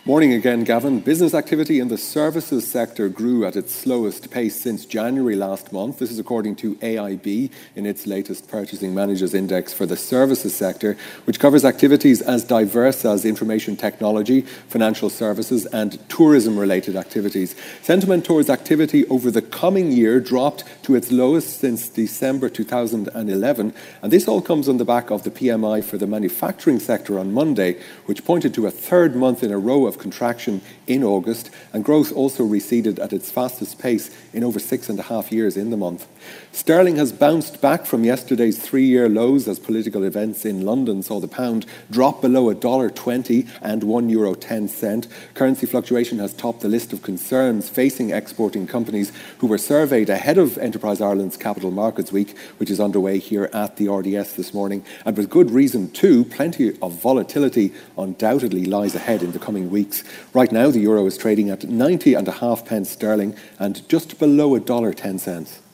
Morning again, Gavin. Business activity in the services sector grew at its slowest pace since January last month. This is according to AIB in its latest Purchasing Managers Index for the services sector, which covers activities as diverse as information technology, financial services and tourism-related activities. Sentiment towards activity over the coming year dropped to its lowest since December 2011, and this all comes on the back of the PMI for the manufacturing sector on Monday, which pointed to a third month in a row of contraction in August, and growth also receded at its fastest pace in over 6.5 years in the month. Sterling has bounced back from yesterday's three-year lows as political events in London saw the pound drop below $1.20 and €1.10. Currency fluctuation has topped the list of concerns facing exporting companies who were surveyed ahead of Enterprise Ireland's Capital Markets Week, which is underway here at the RDS this morning. And with good reason too, plenty of volatility undoubtedly lies ahead in the coming weeks. Right now, the euro is trading at 90.5 pence sterling and just below $1.10.